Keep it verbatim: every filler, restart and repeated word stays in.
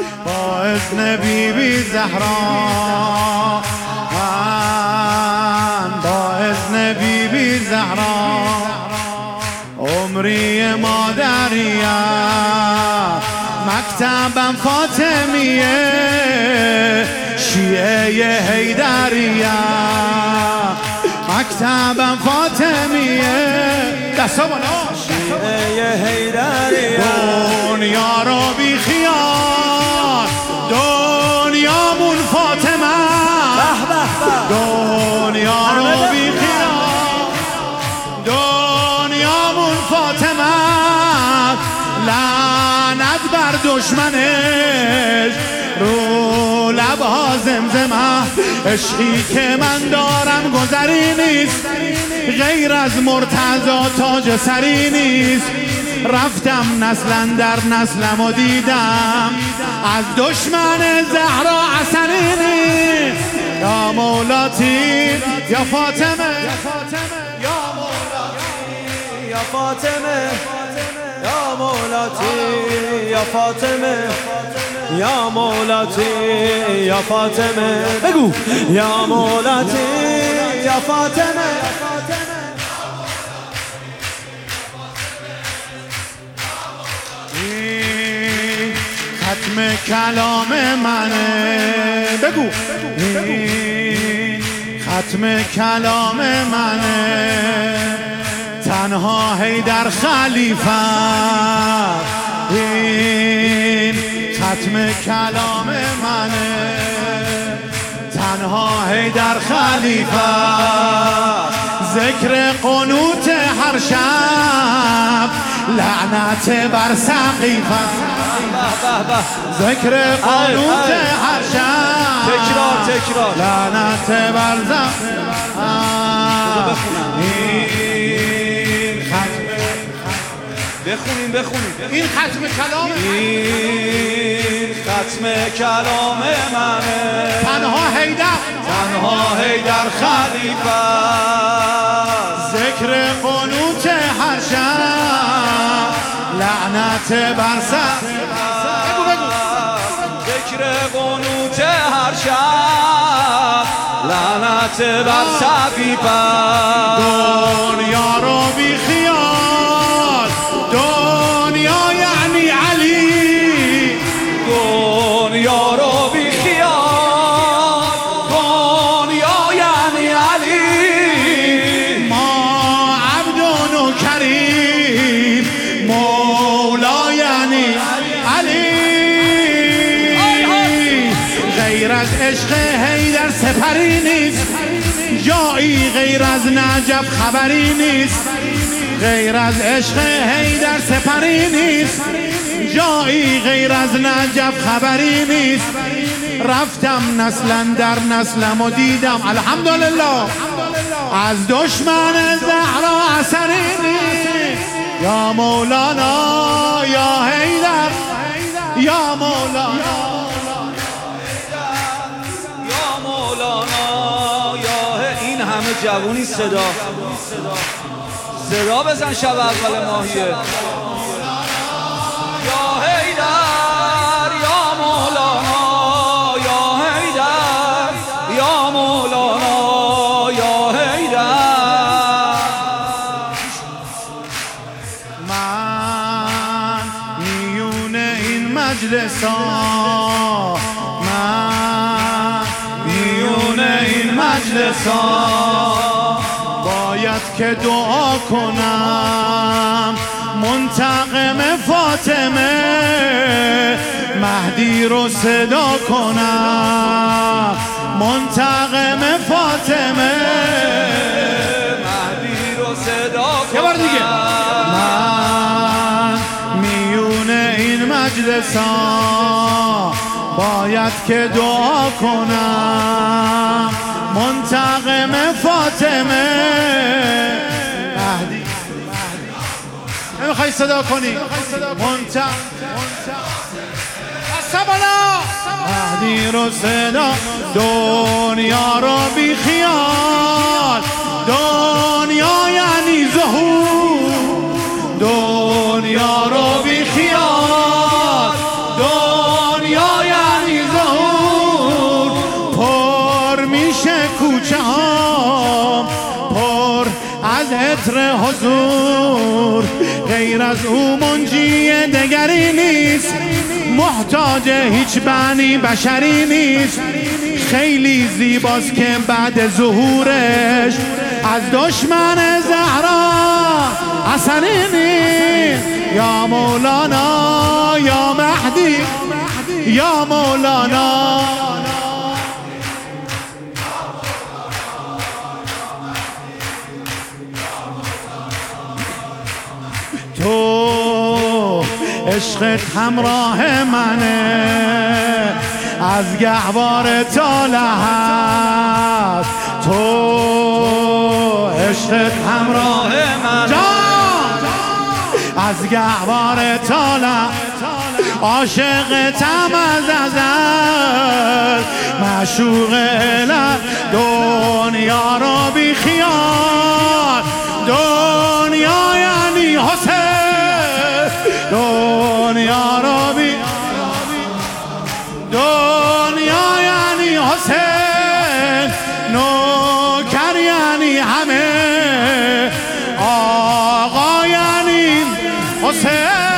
با اذن بی بی زهرا، من با اذن بی بی زهرا عمری مادریه، مکتبم فاطمیه، شیعه حیدریه، مکتبم فاطمیه، دستا بالا، شیعه حیدریه، دنیا رو بی خیال، دنیامون فاطمه، دنیا رو بی خیال، دنیامون فاطمه، لعنت بر دشمنش رو لبها زمزمه، عشقی که من دارم گذری نیست، غیر از مرتضی تاج سری نیست، رفتم نسلا در نسلم و دیدم از دشمن زهرا اثری نیست. یا مولاتی یا فاطمه، یا مولاتی یا فاطمه، یا مولاتی یا فاطمه، یا مولاتی یا فاطمه، بگو یا مولاتی یا فاطمه. این ختم کلام منه، بگو این ختم کلام منه، تنها حیدر خلیفه، این ختم کلام منه، تنها حیدر خلیفه، ذکر قنوت هر شب، لعنت بر سقیفه، ذکر قنوت هر شب، تکرار تکرار، لعنت بر سقیفه. بخونیم بخونیم این ختم کلام، این ختم کلام منه، تنها حیدر، تنها حیدر خلیفه، ذکر قنوت هر شب، لعنت بر سقیفه، ذکر قنوت هر شب، لعنت بر سقیفه، دنیا رو بی خیال، دنیا یعنی علی، دنیا رو بی خیال، دنیا یعنی علی، ما عبد و نوکریم، مولا یعنی علی، غیر از عشق حیدر سپری نیست، جایی غیر از نجف خبری نیست، غیر از عشق حیدر سپری نیست، جایی غیر از نجف خبری نیست، رفتم نسلا در نسلم و دیدم الحمدلله از دشمن زهرا اثری نیست. یا مولانا یا حیدر، یا مولانا یا مولانا یا ه... این همه جوونی صدا صدا بزن شب اول ماهیه. یا حیدر یا مولانا، یا حیدر یا مولانا، یا حیدر. من میون این مجلسا، من میون این مجلسا باید که دعا کنم، منتقم فاطمه مهدی رو صدا کنم، منتقم فاطمه مهدی رو صدا کنم. یه بار دیگه. من میون این مجلسا باید که دعا کنم، منتقم فاطمه مهدی. نمیخوای صدا کنی؟ منتقم مهدی رو صدا، دنیا رو بی خیال، دنیا یعنی ظهور، دنیا رو بی خیال، دنیا از او منجی دگری نیست، محتاج هیچ بنی بشری نیست. خیلی زیباست که بعد ظهورش از دشمن زهرا اثری نیست. یا مولانا یا مهدی یا مولانا، تو عشقت همراه منه از گهواره تا لحد. تو عشقت همراه من از گهواره تا لحد. عاشقتم از ازل معشوق الهی، دنیا رو بی خیال. دنیا یعنی حسین، دنیا رو بی دنیا یعنی حسین، نوکر یعنی همه، آقا یعنی حسین.